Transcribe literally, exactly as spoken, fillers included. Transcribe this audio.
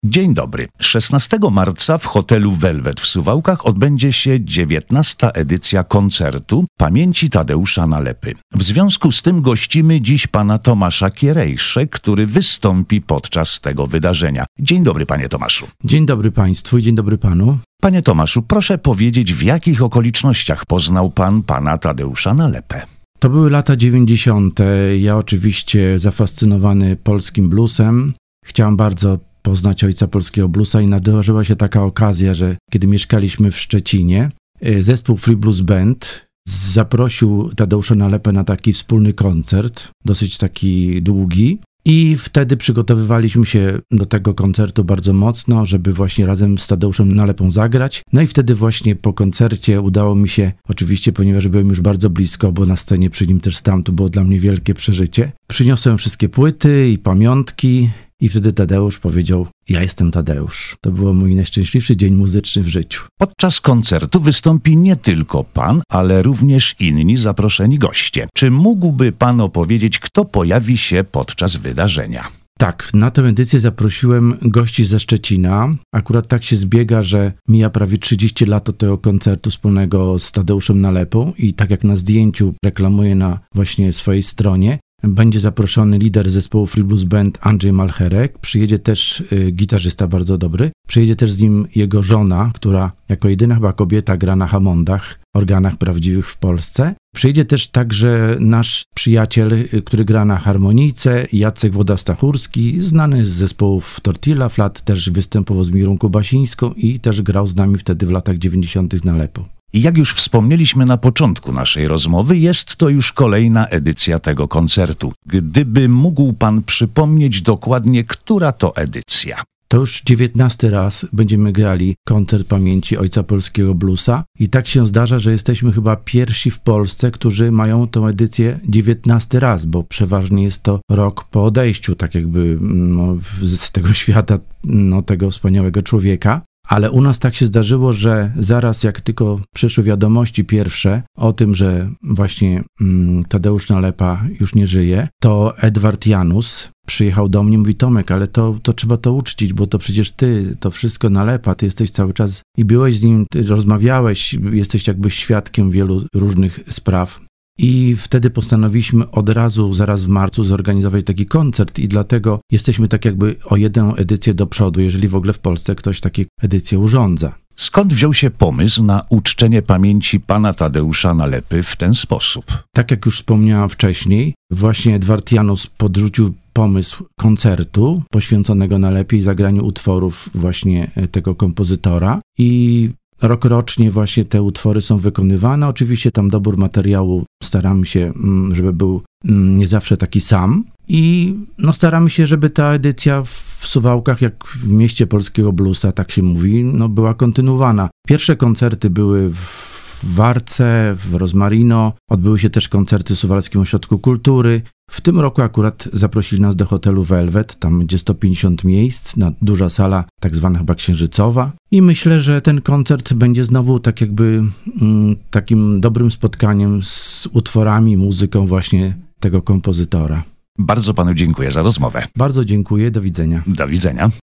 Dzień dobry. szesnastego marca w hotelu Velvet w Suwałkach odbędzie się dziewiętnasta edycja koncertu pamięci Tadeusza Nalepy. W związku z tym gościmy dziś pana Tomasza Kierejszę, który wystąpi podczas tego wydarzenia. Dzień dobry, panie Tomaszu. Dzień dobry państwu i dzień dobry panu. Panie Tomaszu, proszę powiedzieć, w jakich okolicznościach poznał pan pana Tadeusza Nalepę? To były lata dziewięćdziesiąte. Ja oczywiście zafascynowany polskim bluesem. Chciałem bardzo poznać ojca polskiego bluesa i nadarzyła się taka okazja, że kiedy mieszkaliśmy w Szczecinie, zespół Free Blues Band zaprosił Tadeusza Nalepę na taki wspólny koncert, dosyć taki długi. I wtedy przygotowywaliśmy się do tego koncertu bardzo mocno, żeby właśnie razem z Tadeuszem Nalepą zagrać. No i wtedy właśnie po koncercie udało mi się, oczywiście ponieważ byłem już bardzo blisko, bo na scenie przy nim też stałem, to było dla mnie wielkie przeżycie. Przyniosłem wszystkie płyty i pamiątki i wtedy Tadeusz powiedział: ja jestem Tadeusz. To był mój najszczęśliwszy dzień muzyczny w życiu. Podczas koncertu wystąpi nie tylko pan, ale również inni zaproszeni goście. Czy mógłby pan opowiedzieć, kto pojawi się podczas wydarzenia? Tak, na tę edycję zaprosiłem gości ze Szczecina. Akurat tak się zbiega, że mija prawie trzydzieści lat od tego koncertu wspólnego z Tadeuszem Nalepą i tak jak na zdjęciu reklamuję na właśnie swojej stronie, będzie zaproszony lider zespołu Free Blues Band Andrzej Malcherek. Przyjedzie też y, gitarzysta bardzo dobry. Przyjedzie też z nim jego żona, która jako jedyna chyba kobieta gra na hammondach, organach prawdziwych w Polsce. Przyjedzie też także nasz przyjaciel, y, który gra na harmonijce, Jacek Woda-Stachurski, znany z zespołów Tortilla Flat, też występował z Mirą Kubasińską i też grał z nami wtedy w latach dziewięćdziesiątych z Nalepą. I jak już wspomnieliśmy na początku naszej rozmowy, jest to już kolejna edycja tego koncertu. Gdyby mógł pan przypomnieć dokładnie, która to edycja? To już dziewiętnasty raz będziemy grali koncert pamięci ojca polskiego bluesa i tak się zdarza, że jesteśmy chyba pierwsi w Polsce, którzy mają tę edycję dziewiętnasty raz, bo przeważnie jest to rok po odejściu, tak jakby no, z tego świata, no, tego wspaniałego człowieka. Ale u nas tak się zdarzyło, że zaraz jak tylko przyszły wiadomości pierwsze o tym, że właśnie mm, Tadeusz Nalepa już nie żyje, to Edward Janus przyjechał do mnie i mówi: Tomek, ale to, to trzeba to uczcić, bo to przecież ty, to wszystko Nalepa, ty jesteś cały czas i byłeś z nim, ty rozmawiałeś, jesteś jakby świadkiem wielu różnych spraw. I wtedy postanowiliśmy od razu, zaraz w marcu, zorganizować taki koncert i dlatego jesteśmy tak jakby o jedną edycję do przodu, jeżeli w ogóle w Polsce ktoś takie edycje urządza. Skąd wziął się pomysł na uczczenie pamięci pana Tadeusza Nalepy w ten sposób? Tak jak już wspomniałam wcześniej, właśnie Edward Janus podrzucił pomysł koncertu poświęconego Nalepie i zagraniu utworów właśnie tego kompozytora i rokrocznie właśnie te utwory są wykonywane. Oczywiście tam dobór materiału staramy się, żeby był nie zawsze taki sam. I no staramy się, żeby ta edycja w Suwałkach, jak w mieście polskiego bluesa, tak się mówi, no była kontynuowana. Pierwsze koncerty były w Warce, w Rozmarino. Odbyły się też koncerty w Suwalskim Ośrodku Kultury. W tym roku akurat zaprosili nas do hotelu Velvet, tam będzie sto pięćdziesiąt miejsc, na duża sala, tak zwana chyba księżycowa. I myślę, że ten koncert będzie znowu tak jakby mm, takim dobrym spotkaniem z utworami, muzyką właśnie tego kompozytora. Bardzo panu dziękuję za rozmowę. Bardzo dziękuję, do widzenia. Do widzenia.